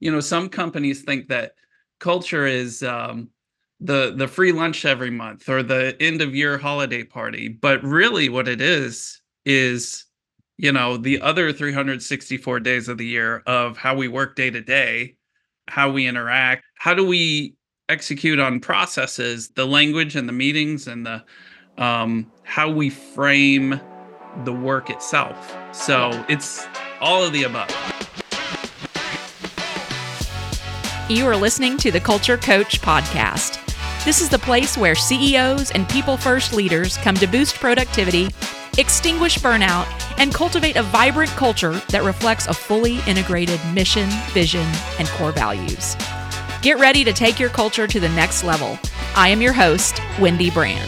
some companies think that culture is the free lunch every month or the end of year holiday party, but really what it is the other 364 days of the year of how we work day to day, how we interact, how do we execute on processes, the language and the meetings and the how we frame the work itself. Yeah. So it's all of the above. You are listening to the Culture Coach Podcast. This is the place where CEOs and people-first leaders come to boost productivity, extinguish burnout, and cultivate a vibrant culture that reflects a fully integrated mission, vision, and core values. Get ready to take your culture to the next level. I am your host, Wendy Brand.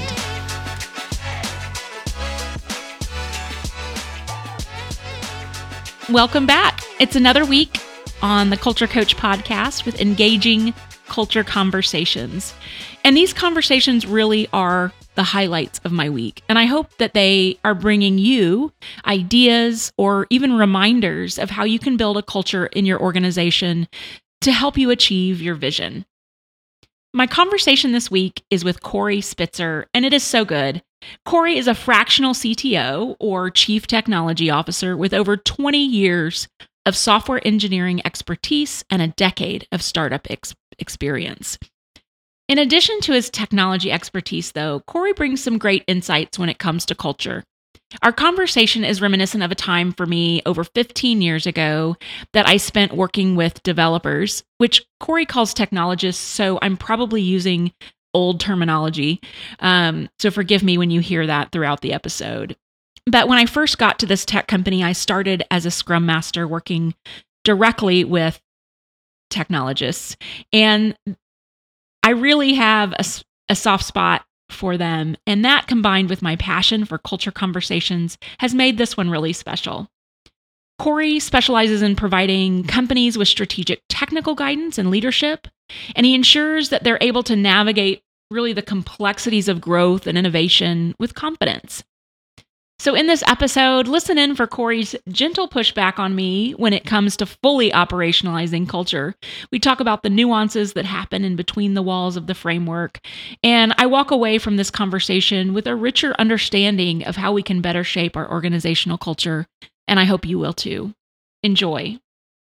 Welcome back. It's another week on the Culture Coach Podcast with engaging culture conversations. And these conversations really are the highlights of my week. And I hope that they are bringing you ideas or even reminders of how you can build a culture in your organization to help you achieve your vision. My conversation this week is with Corey Spitzer, and it is so good. Corey is a fractional CTO or Chief Technology Officer with over 20 years of software engineering expertise and a decade of startup experience. In addition to his technology expertise, though, Corey brings some great insights when it comes to culture. Our conversation is reminiscent of a time for me over 15 years ago that I spent working with developers, which Corey calls technologists, so I'm probably using old terminology. So forgive me when you hear that throughout the episode. But when I first got to this tech company, I started as a Scrum Master working directly with technologists. And I really have a soft spot for them. And that combined with my passion for culture conversations has made this one really special. Corey specializes in providing companies with strategic technical guidance and leadership, and he ensures that they're able to navigate really the complexities of growth and innovation with confidence. So in this episode, listen in for Corey's gentle pushback on me when it comes to fully operationalizing culture. We talk about the nuances that happen in between the walls of the framework, and I walk away from this conversation with a richer understanding of how we can better shape our organizational culture, and I hope you will too. Enjoy.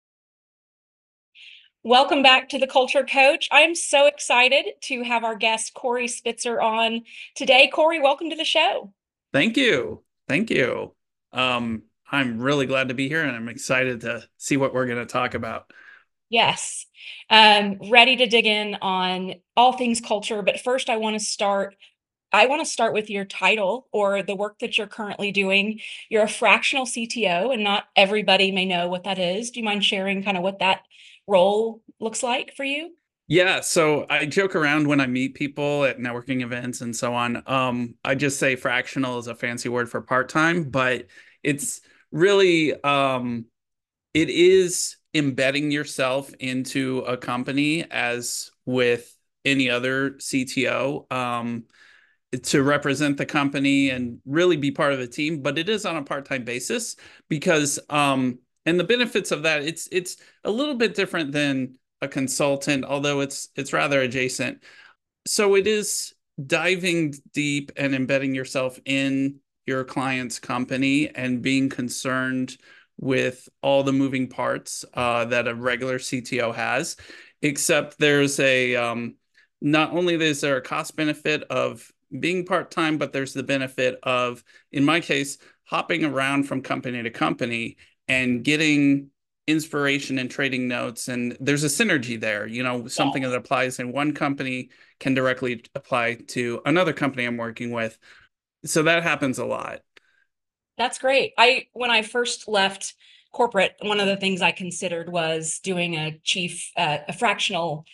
Welcome back to the Culture Coach. I'm so excited to have our guest Corey Spitzer on today. Corey, welcome to the show. Thank you. Thank you. I'm really glad to be here, and I'm excited to see what we're going to talk about. Yes. Ready to dig in on all things culture. But first, I want to start with your title or the work that you're currently doing. You're a fractional CTO, and not everybody may know what that is. Do you mind sharing kind of what that role looks like for you? Yeah, so I joke around when I meet people at networking events and so on. I just say fractional is a fancy word for part-time, but it's really it is embedding yourself into a company as with any other CTO, to represent the company and really be part of a team, but it is on a part-time basis because and the benefits of that, it's a little bit different than a consultant, although it's rather adjacent. So it is diving deep and embedding yourself in your client's company and being concerned with all the moving parts that a regular CTO has, except there's not only is there a cost benefit of being part-time, but there's the benefit of, in my case, hopping around from company to company and getting inspiration and trading notes. And there's a synergy there, something that applies in one company can directly apply to another company I'm working with. So that happens a lot. That's great. When I first left corporate, one of the things I considered was doing a fractional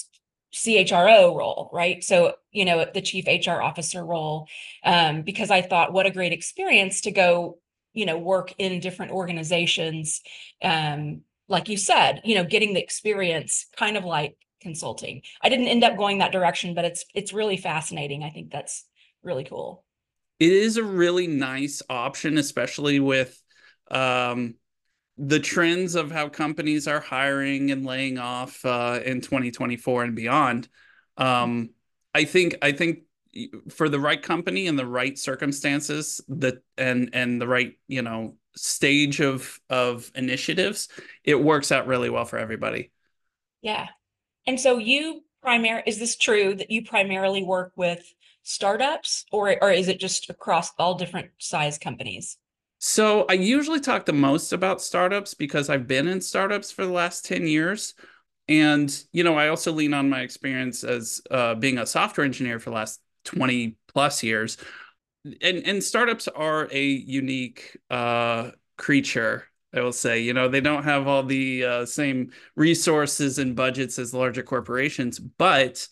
CHRO role, right? So, the chief HR officer role, because I thought what a great experience to go, work in different organizations. Like you said, getting the experience kind of like consulting. I didn't end up going that direction, but it's really fascinating. I think that's really cool. It is a really nice option, especially with the trends of how companies are hiring and laying off in 2024 and beyond. Um, I think for the right company and the right circumstances that and the right, stage of initiatives, it works out really well for everybody. Yeah. And so is this true that you primarily work with startups, or is it just across all different size companies? So I usually talk the most about startups because I've been in startups for the last 10 years. And, I also lean on my experience as being a software engineer for the last 20 plus years. And startups are a unique creature, I will say. They don't have all the same resources and budgets as larger corporations, but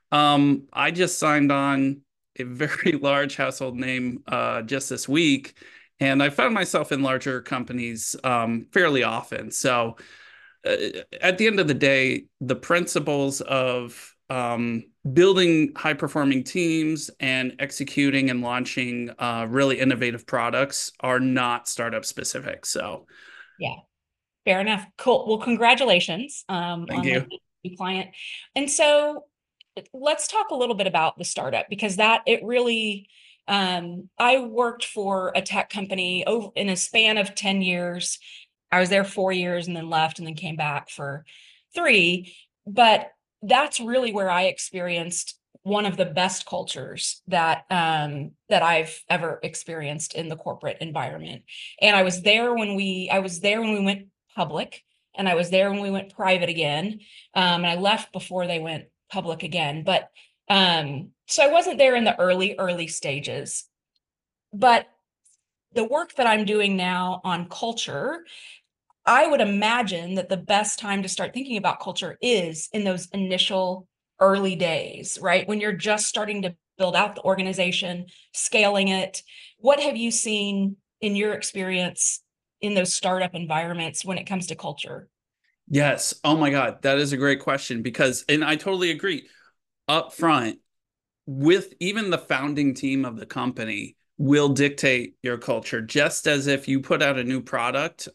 I just signed on a very large household name just this week, and I found myself in larger companies fairly often. So uh, at the end of the day, the principles of building high performing teams and executing and launching really innovative products are not startup specific. So, Yeah. Fair enough. Cool. Well, congratulations thank on you. landing a new client. And so let's talk a little bit about the startup, because that it really I worked for a tech company over in a span of 10 years. I was there 4 years and then left and then came back for 3. But that's really where I experienced one of the best cultures that I've ever experienced in the corporate environment. And I was there when we went public, and I was there when we went private again. And I left before they went public again. But so I wasn't there in the early stages. But the work that I'm doing now on culture, I would imagine that the best time to start thinking about culture is in those initial early days, right? When you're just starting to build out the organization, scaling it. What have you seen in your experience in those startup environments when it comes to culture? Yes. Oh my God. That is a great question because, and I totally agree. Up front, with even the founding team of the company, will dictate your culture, just as if you put out a new product,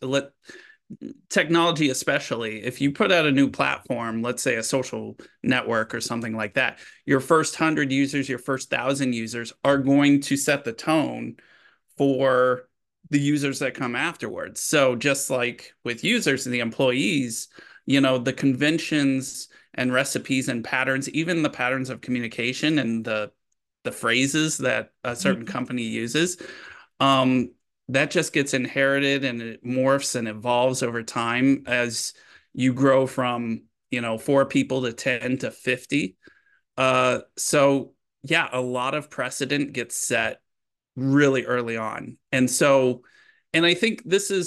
technology especially, if you put out a new platform, let's say a social network or something like that, your first 100 users, your first 1,000 users are going to set the tone for the users that come afterwards. So just like with users and the employees, the conventions and recipes and patterns, even the patterns of communication and the phrases that a certain Mhm. company uses, um, that just gets inherited and it morphs and evolves over time as you grow from, 4 people to 10 to 50. So yeah, a lot of precedent gets set really early on. And I think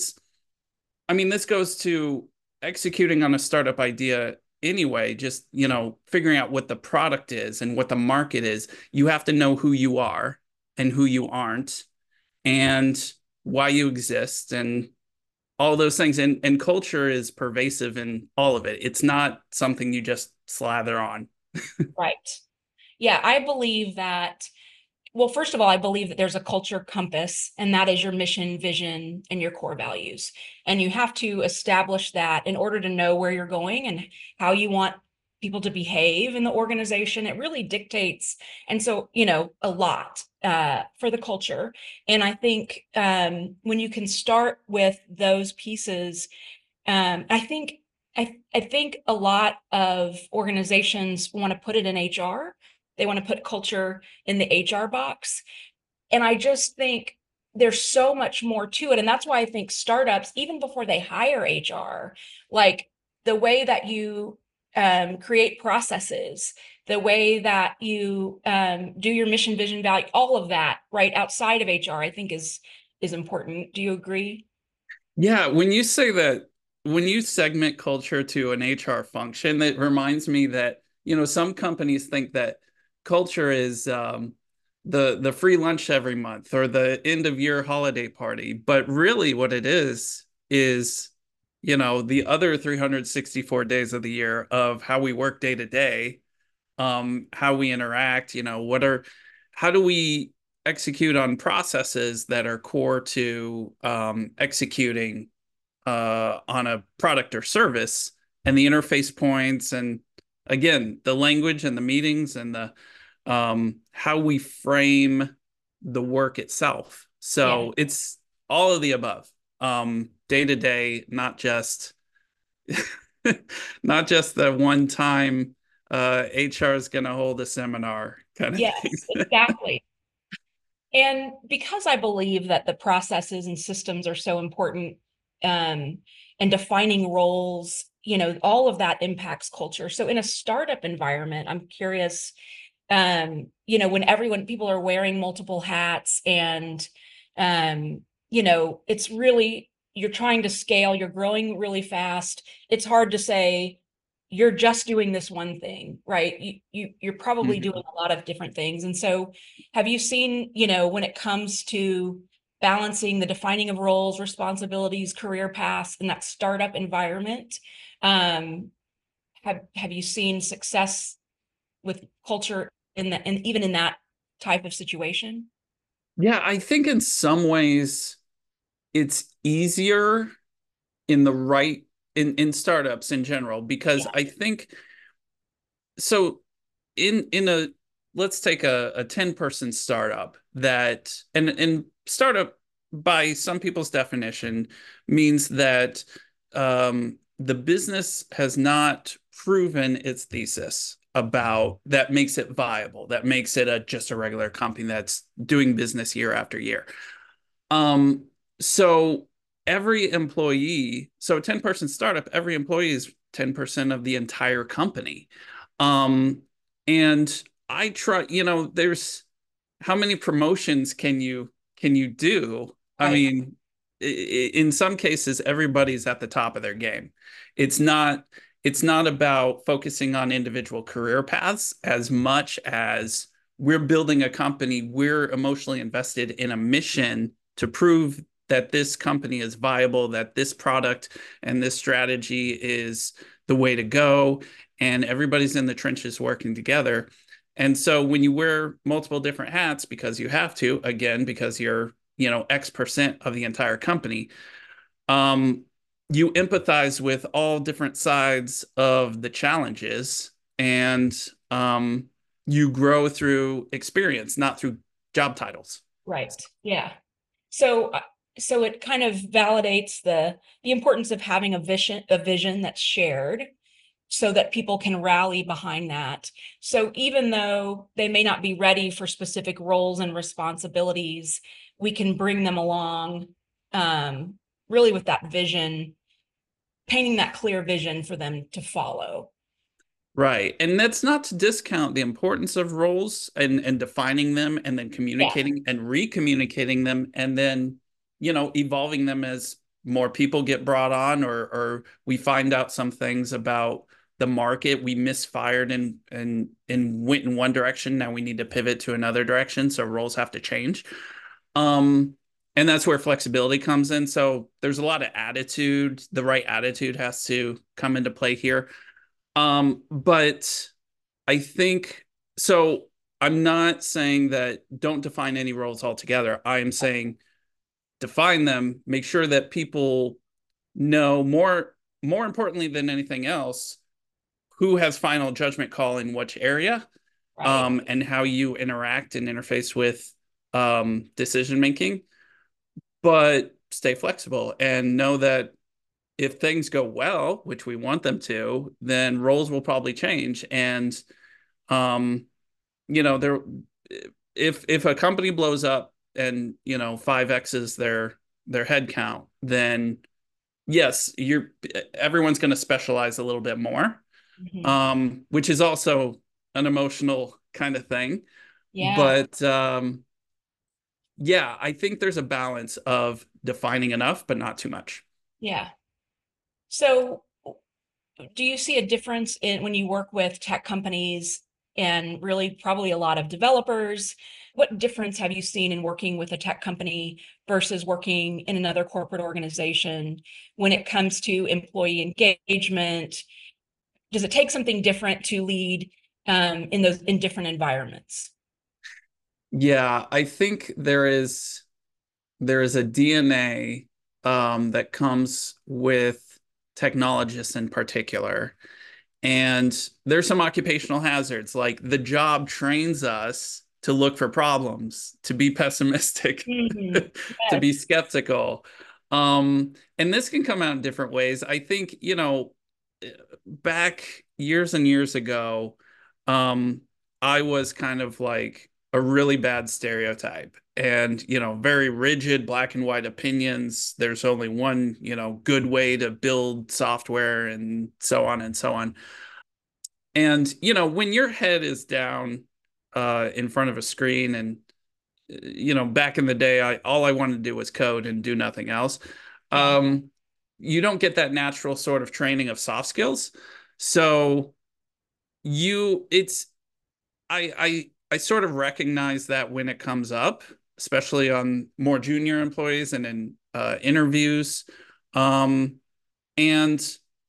this goes to executing on a startup idea anyway, just, figuring out what the product is and what the market is. You have to know who you are and who you aren't and why you exist and all those things. And culture is pervasive in all of it. It's not something you just slather on. Right. Yeah, I believe that. Well, first of all, I believe that there's a culture compass, and that is your mission, vision, and your core values. And you have to establish that in order to know where you're going and how you want people to behave in the organization. It really dictates, and so, a lot for the culture. And I think when you can start with those pieces, I think I think a lot of organizations want to put it in HR. They want to put culture in the HR box. And I just think there's so much more to it. And that's why I think startups, even before they hire HR, like the way that you create processes, the way that you do your mission, vision, value, all of that, right outside of HR, I think is important. Do you agree? Yeah, when you say that, when you segment culture to an HR function, that reminds me that, some companies think that culture is the free lunch every month or the end of year holiday party. But really what it is, the other 364 days of the year of how we work day to day, how we interact, how do we execute on processes that are core to executing on a product or service, and the interface points, and again, the language and the meetings and the how we frame the work itself. Yeah. So it's all of the above, day to day, not just not just the one time HR is going to hold a seminar kind of thing. Yes, exactly. And because I believe that the processes and systems are so important, um, and defining roles, all of that impacts culture. So in a startup environment, I'm curious, when people are wearing multiple hats and, it's really, you're trying to scale, you're growing really fast. It's hard to say, you're just doing this one thing, right? You're probably doing Mhm. a lot of different things. And so have you seen, when it comes to balancing the defining of roles, responsibilities, career paths in that startup environment, um, have you seen success with culture in that, and even in that type of situation? Yeah, I think in some ways it's easier in the right in startups in general because Yeah, I think so in a let's take a 10 person startup that and startup by some people's definition means that the business has not proven its thesis about that makes it viable, that makes it just a regular company that's doing business year after year. um so every employee, so a 10-person startup, every employee is 10% of the entire company. um and I try, there's how many promotions can you do? I right, mean, in some cases, everybody's at the top of their game. It's not it's not about focusing on individual career paths as much as we're building a company. We're emotionally invested in a mission to prove that this company is viable, that this product and this strategy is the way to go, and everybody's in the trenches working together. And so when you wear multiple different hats because you have to, again, because you're, X% of the entire company, um, you empathize with all different sides of the challenges, and you grow through experience, not through job titles. right. Yeah. So it kind of validates the importance of having a vision that's shared so that people can rally behind that. So even though they may not be ready for specific roles and responsibilities, we can bring them along, um, really with that vision, painting that clear vision for them to follow. Right. And that's not to discount the importance of roles and defining them and then Yeah, communicating and recommunicating them and then, evolving them as more people get brought on, or we find out some things about the market. We misfired and went in one direction. Now we need to pivot to another direction. So roles have to change. Um, and that's where flexibility comes in. So there's a lot of attitude. The right attitude has to come into play here. But I think so. I'm not saying that don't define any roles altogether. I am saying define them, make sure that people know more importantly than anything else, who has final judgment call in which area, right. and how you interact and interface with decision making. But stay flexible and know that if things go well, which we want them to, then roles will probably change. And um, there if a company blows up and 5x is their head count, then yes, you're everyone's going to specialize a little bit more, Mhm. which is also an emotional kind of thing. Yeah, But yeah, I think there's a balance of defining enough but not too much. yeah. So do you see a difference in when you work with tech companies and really probably a lot of developers? What difference have you seen in working with a tech company versus working in another corporate organization when it comes to employee engagement? Does it take something different to lead, in different environments? Yeah, I think there is a DNA. that comes with technologists in particular. And there's some occupational hazards, like the job trains us to look for problems, to be pessimistic, Mhm. to Yes. be skeptical. And this can come out in different ways. I think, back years and years ago, um, I was kind of like a really bad stereotype and, very rigid black and white opinions. There's only one, good way to build software and so on and so on. And, when your head is down in front of a screen and, back in the day, all I wanted to do was code and do nothing else. Yeah. Um, you don't get that natural sort of training of soft skills. So it's I sort of recognize that when it comes up, especially on more junior employees and in interviews. Um, and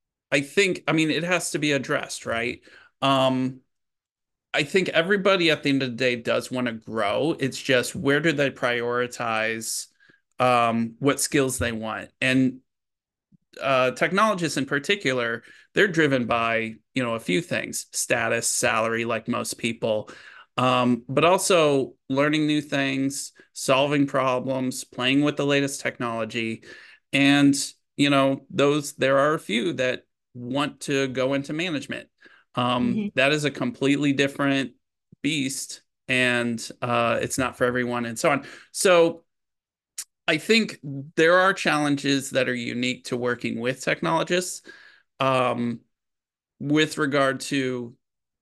I mean, it has to be addressed, right? Um, I think everybody at the end of the day does want to grow. It's just where do they prioritize what skills they want? And technologists in particular, they're driven by, a few things: status, salary, like most people, but also learning new things, solving problems, playing with the latest technology. And, there are a few that want to go into management. Hmm. That is a completely different beast, and it's not for everyone, and so on. So, I think there are challenges that are unique to working with technologists, um, with regard to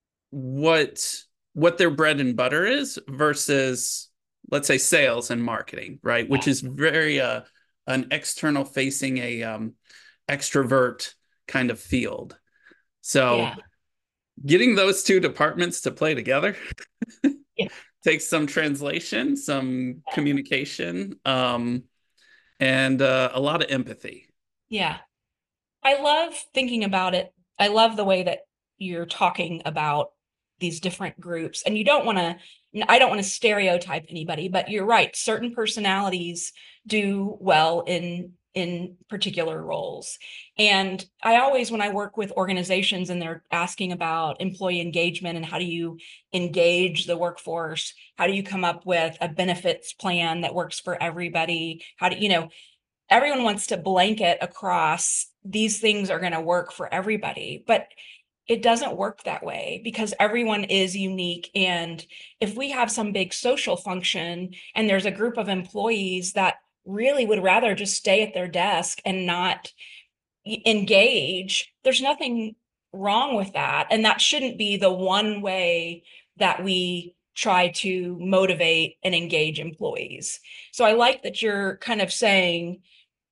what what their bread and butter is versus, let's say, sales and marketing, right? Which Yeah. is very an external facing, a extrovert kind of field. Yeah. So getting those two departments to play together Yeah. takes some translation, some communication, and a lot of empathy. Yeah. I love thinking about it. I love the way that you're talking about these different groups. And you don't want to, I don't want to stereotype anybody, but you're right. Certain personalities do well in particular roles. And I always, when I work with organizations and they're asking about employee engagement and how do you engage the workforce, how do you come up with a benefits plan that works for everybody? How do everyone wants to blanket across these things are going to work for everybody, but it doesn't work that way because everyone is unique. And if we have some big social function and there's a group of employees that really would rather just stay at their desk and not engage, there's nothing wrong with that. And that shouldn't be the one way that we try to motivate and engage employees. So I like that you're kind of saying,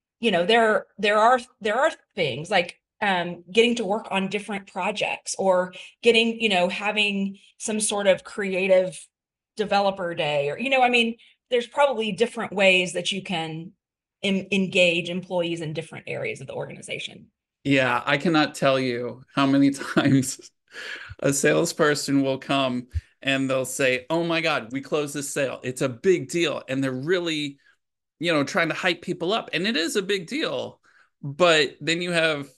there are things like getting to work on different projects or getting, having some sort of creative developer day, or I mean, there's probably different ways that you can engage employees in different areas of the organization. Yeah, I cannot tell you how many times a salesperson will come and they'll say, "Oh my God, we closed this sale. It's a big deal." And they're really, trying to hype people up. And it is a big deal. But then you have,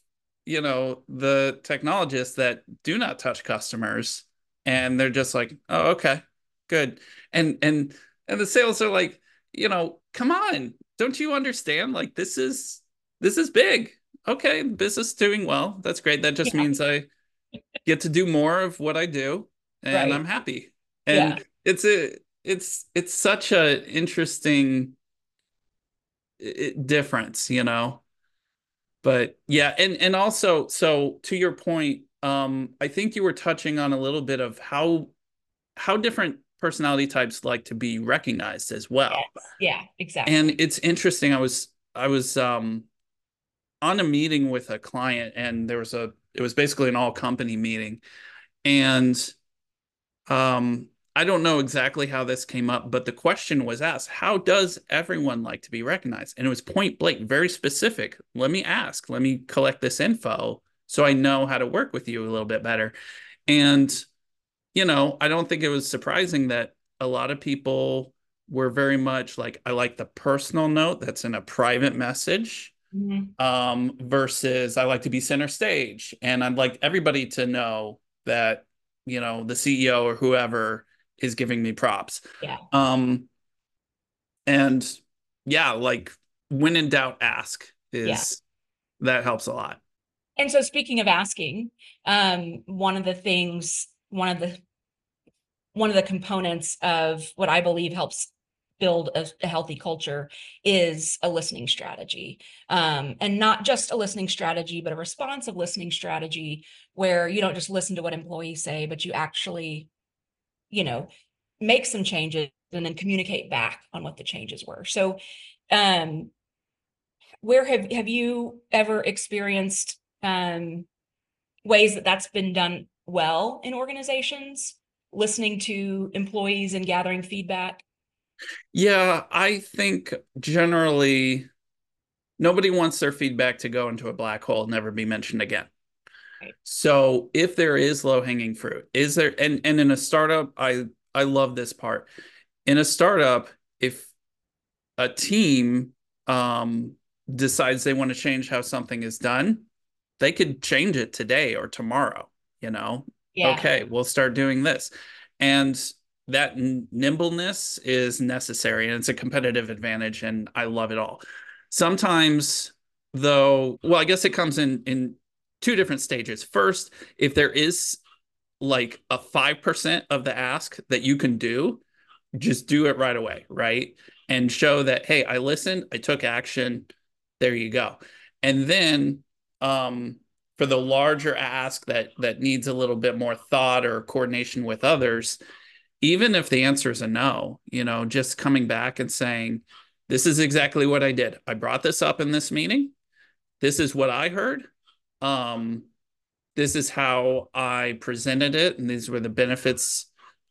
the technologists that do not touch customers and they're just like, "Oh, okay, good." And the sales are like, "Come on, don't you understand? Like this is big. Okay, business is doing well. That's great. That just Yeah. means I get to do more of what I do and Right. I'm happy." Yeah. And it's such a interesting difference, But yeah, and also, so to your point, I think you were touching on a little bit of how different personality types like to be recognized as well. Yes. Yeah, And exactly. it's interesting. I was on a meeting with a client, and it was basically an all company meeting. And I don't know exactly how this came up, but the question was asked, how does everyone like to be recognized? And it was point blank, very specific. Let me ask, let me collect this info so I know how to work with you a little bit better. And, I don't think it was surprising that a lot of people we're very much like, I like the personal note that's in a private message, Mhm. versus I like to be center stage. And I'd like everybody to know that, the CEO or whoever is giving me props. Yeah. Um, and yeah, like when in doubt, ask Yeah. is that helps a lot. And so speaking of asking, one of the things, one of the components of what I believe helps build a healthy culture is a listening strategy. And not just a listening strategy, but a responsive listening strategy where you don't just listen to what employees say, but you actually, you know, make some changes and then communicate back on what the changes were. So um, where have you ever experienced ways that that's been done well in organizations, listening to employees and gathering feedback? Yeah, I think generally nobody wants their feedback to go into a black hole and never be mentioned again. Right. So if there is low hanging fruit, is there, and in a startup, I love this part. In a startup, if a team decides they want to change how something is done, they could change it today or tomorrow, you know. Yeah. Okay, we'll start doing this. And that nimbleness is necessary and it's a competitive advantage and I love it all. Sometimes though, well, I guess it comes in two different stages. First, if there is like a 5% of the ask that you can do, just do it right away, right? And show that, hey, I listened, I took action. There you go. And then for the larger ask that needs a little bit more thought or coordination with others, even if the answer is a no, just coming back and saying, this is exactly what I did. I brought this up in this meeting. This is what I heard. Um, this is how I presented it, and these were the benefits.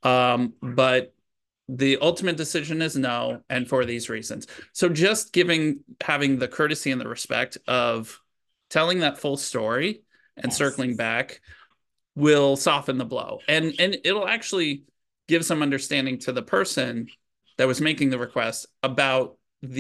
But the ultimate decision is no, and for these reasons. So just having the courtesy and the respect of telling that full story and Yes. circling back will soften the blow. And it'll actually give some understanding to the person that was making the request about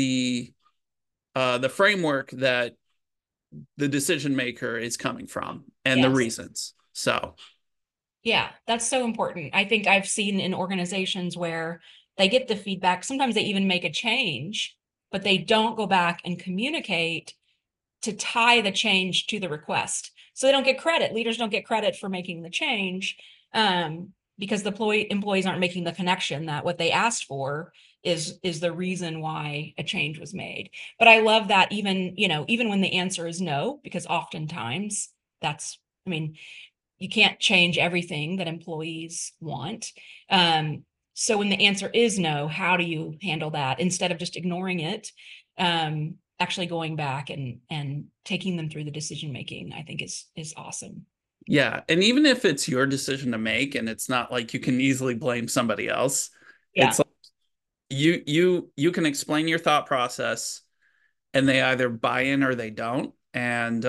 the framework that the decision maker is coming from and the Yes. reasons. So Yeah, that's so important. I think I've seen in organizations where they get the feedback, sometimes they even make a change, but they don't go back and communicate to tie the change to the request. So they don't get credit. Leaders don't get credit for making the change, because the employees aren't making the connection that what they asked for is the reason why a change was made. But I love that even when the answer is no, because oftentimes that's, I mean, you can't change everything that employees want. So when the answer is no, how do you handle that instead of just ignoring it? Actually going back and taking them through the decision making, I think is awesome. yeah, and even if it's your decision to make and it's not like you can easily blame somebody else, it's Yeah. like you can explain your thought process and they either buy in or they don't. And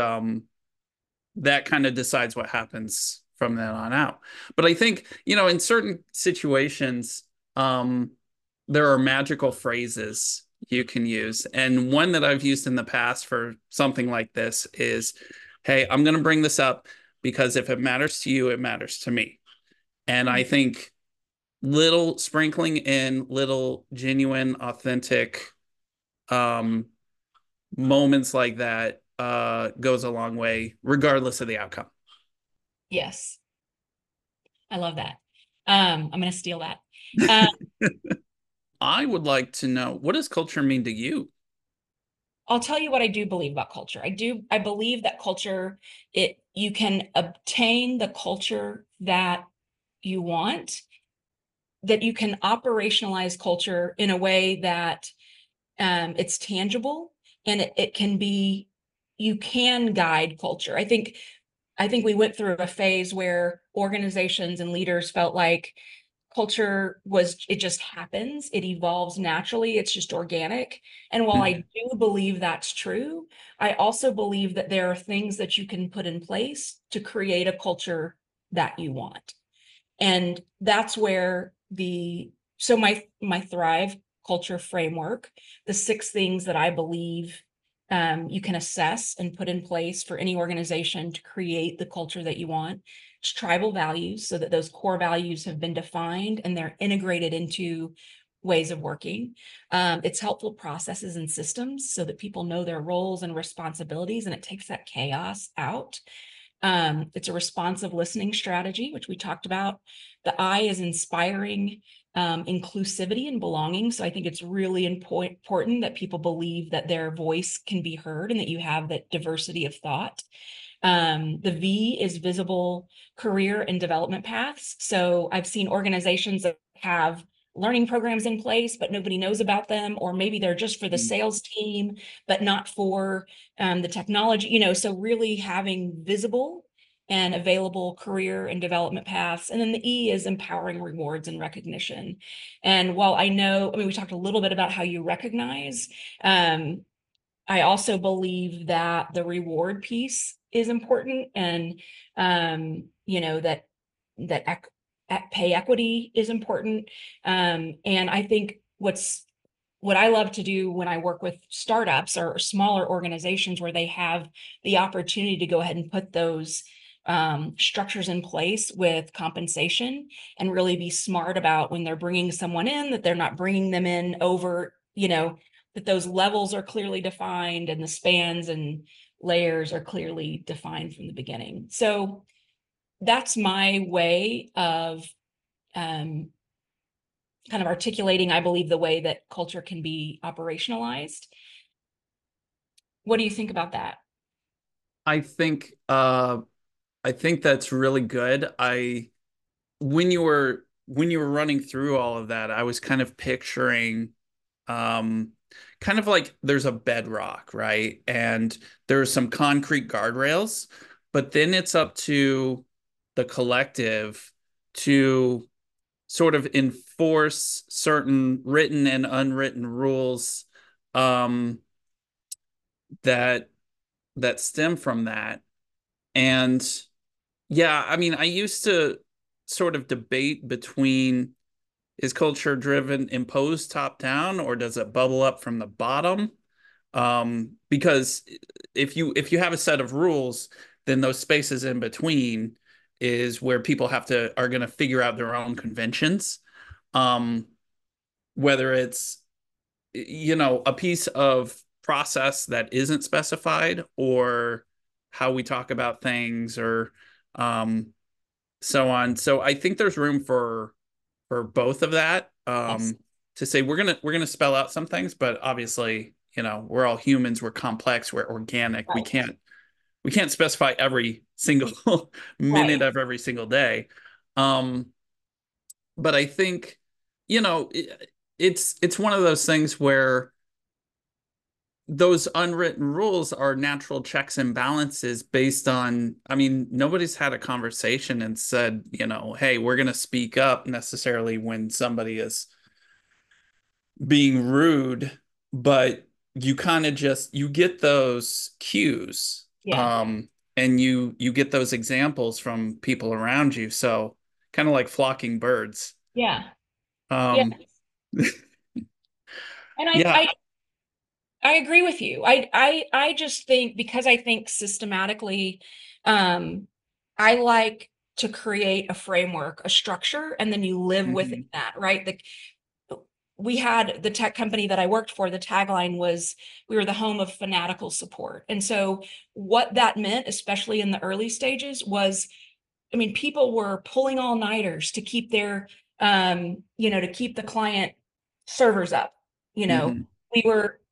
that kind of decides what happens from then on out. But I think, in certain situations, there are magical phrases you can use. And one that I've used in the past for something like this is, hey, I'm going to bring this up because if it matters to you, it matters to me. And I think little sprinkling in little genuine, authentic um, moments like that goes a long way, regardless of the outcome. Yes. I love that. I'm going to steal that. Uh, I would like to know, what does culture mean to you? I'll tell you what I do believe about culture. I believe that culture, you can obtain the culture that you want, that you can operationalize culture in a way that it's tangible and it can be, you can guide culture. I think we went through a phase where organizations and leaders felt like culture it just happens, it evolves naturally, it's just organic. And while I do believe that's true, I also believe that there are things that you can put in place to create a culture that you want. And that's where so my Thrive culture framework, the 6 things that I believe you can assess and put in place for any organization to create the culture that you want. It's tribal values, so that those core values have been defined and they're integrated into ways of working. It's helpful processes and systems so that people know their roles and responsibilities, and it takes that chaos out. It's a responsive listening strategy, which we talked about. The I is inspiring inclusivity and belonging. So I think it's really important that people believe that their voice can be heard and that you have that diversity of thought. The V is visible career and development paths. So I've seen organizations that have learning programs in place, but nobody knows about them, or maybe they're just for the sales team, but not for the technology, so really having visible and available career and development paths. And then the E is empowering rewards and recognition. And while we talked a little bit about how you recognize, I also believe that the reward piece is important, and that pay equity is important. And I think what I love to do when I work with startups or smaller organizations where they have the opportunity to go ahead and put those structures in place with compensation, and really be smart about when they're bringing someone in, that they're not bringing them in over, that those levels are clearly defined and the spans and layers are clearly defined from the beginning. So that's my way of kind of articulating, I believe, the way that culture can be operationalized. What do you think about that? I think that's really good. When you were running through all of that, I was kind of picturing kind of like there's a bedrock, right? And there's some concrete guardrails, but then it's up to the collective to sort of enforce certain written and unwritten rules um, that stem from that. And yeah, I mean, I used to sort of debate between, is culture driven imposed top down, or does it bubble up from the bottom? Because if you have a set of rules, then those spaces in between is where people are going to figure out their own conventions. Um, Whether it's a piece of process that isn't specified, or how we talk about things, or um, so on. So I think there's room for both of that. Yes. To say we're gonna spell out some things, but obviously, we're all humans, we're complex, we're organic. We Right. can't specify every single minute Right. of every single day. Um, but I think, it's one of those things where those unwritten rules are natural checks and balances based on, I mean, nobody's had a conversation and said, hey, we're going to speak up necessarily when somebody is being rude, but you kind of you get those cues, Yeah. and you get those examples from people around you. So kind of like flocking birds. Yeah. Yeah. Um, And yeah. I agree with you. I just think, because I think systematically, um, I like to create a framework, a structure, and then you live within Mhm. that, right? We had the tech company that I worked for, the tagline was, we were the home of fanatical support. And so what that meant, especially in the early stages, was, people were pulling all-nighters to keep to keep the client servers up. You know, Mhm. we were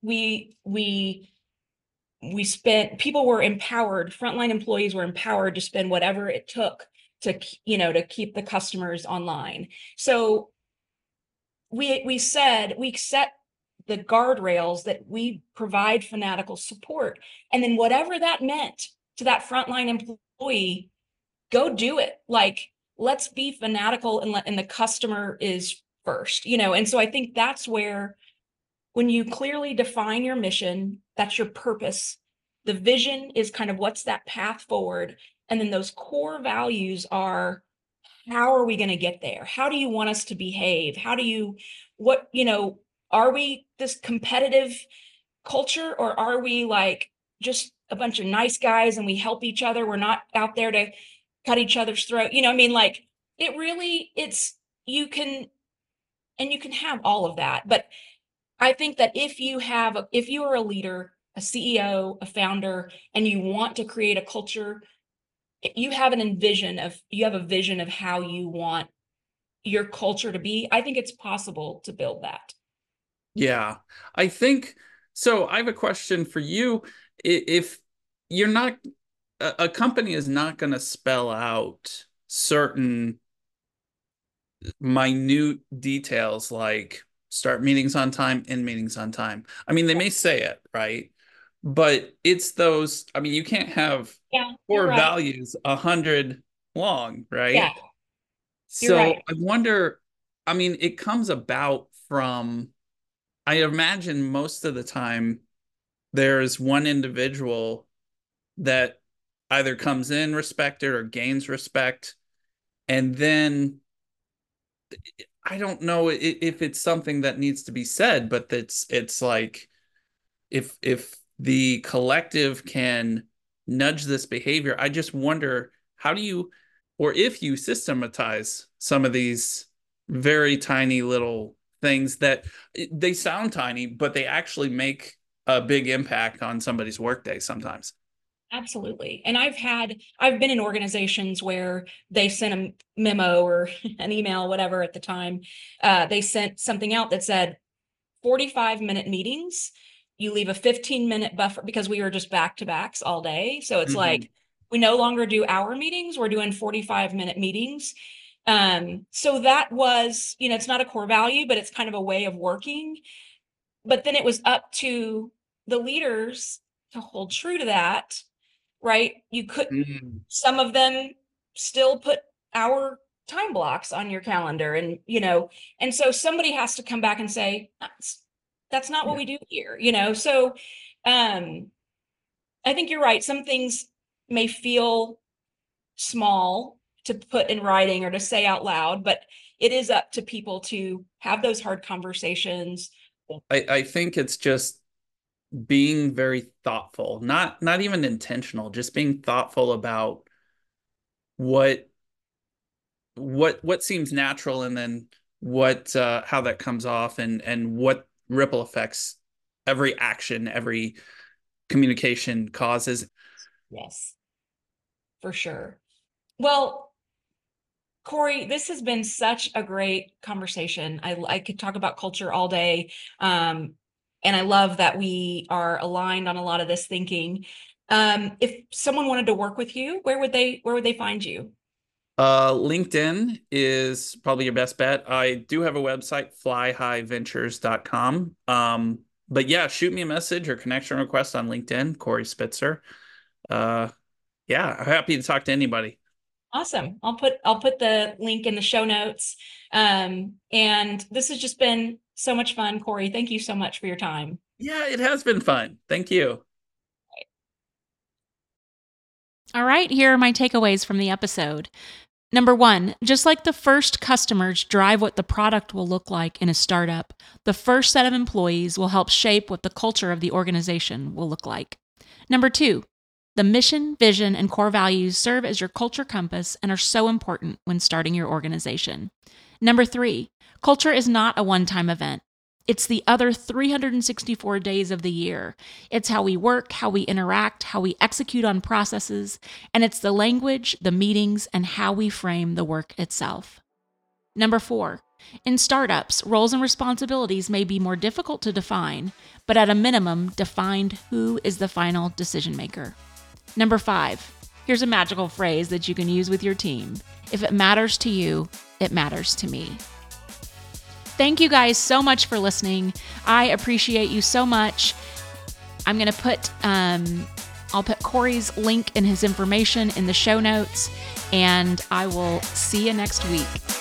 we spent people were empowered, frontline employees were empowered to spend whatever it took to keep the customers online. So we set the guardrails that we provide fanatical support, and then whatever that meant to that frontline employee, go do it. Like, let's be fanatical, and the customer is first. And so I think that's where, when you clearly define your mission, that's your purpose. The vision is kind of what's that path forward. And then those core values are, how are we going to get there? How do you want us to behave? How do you, what, Are we this competitive culture, or are we like just a bunch of nice guys and we help each other? We're not out there to cut each other's throat. I mean, like it really, you can, and you can have all of that. But I think that if you are a leader, a CEO, a founder, and you want to create a culture, you have a vision of how you want your culture to be. I think it's possible to build that. Yeah, I think so. I have a question for you. If you're not, a company is not going to spell out certain minute details like start meetings on time, end meetings on time. I mean, they may say it, right? But it's those, I mean, you can't have Yeah, you're core right. values 100 long, Yeah, right? you're So right. I wonder, I mean, it comes about from, I imagine most of the time there's one individual that either comes in respected or gains respect. And then I don't know if it's something that needs to be said, but it's like if the collective can nudge this behavior, I just wonder how do you, or if you systematize some of these very tiny little things that they sound tiny, but they actually make a big impact on somebody's workday sometimes. Absolutely. And I've been in organizations where they sent a memo or an email, whatever at the time. They sent something out that said 45-minute meetings. You leave a 15-minute buffer, because we were just back to backs all day. So it's Mhm. like, we no longer do hour meetings, we're doing 45-minute meetings. So that was, it's not a core value, but it's kind of a way of working. But then it was up to the leaders to hold true to that, right? Mm. Some of them still put hour time blocks on your calendar, and so somebody has to come back and say, that's not what Yeah. we do here. So um I think you're right. Some things may feel small to put in writing or to say out loud, but it is up to people to have those hard conversations. I think it's just being very thoughtful, not even intentional, just being thoughtful about what what seems natural and then what how that comes off and what ripple effects every action, every communication causes. Yes, for sure. Well, Corey, this has been such a great conversation. I could talk about culture all day. And I love that we are aligned on a lot of this thinking. If someone wanted to work with you, where would they find you? LinkedIn is probably your best bet. I do have a website, flyhighventures.com. But yeah, shoot me a message or connection request on LinkedIn, Corey Spitzer. Uh, yeah, I'm happy to talk to anybody. Awesome. I'll put the link in the show notes. And this has just been so much fun, Corey. Thank you so much for your time. Yeah, it has been fun. Thank you. All right, here are my takeaways from the episode. Number one, just like the first customers drive what the product will look like in a startup, the first set of employees will help shape what the culture of the organization will look like. Number two, the mission, vision, and core values serve as your culture compass and are so important when starting your organization. Number three, culture is not a one-time event. It's the other 364 days of the year. It's how we work, how we interact, how we execute on processes, and it's the language, the meetings, and how we frame the work itself. Number four, in startups, roles and responsibilities may be more difficult to define, but at a minimum, defined who is the final decision maker. Number five, here's a magical phrase that you can use with your team. If it matters to you, it matters to me. Thank you guys so much for listening. I appreciate you so much. I'm going to put, I'll put Corey's link and his information in the show notes, and I will see you next week.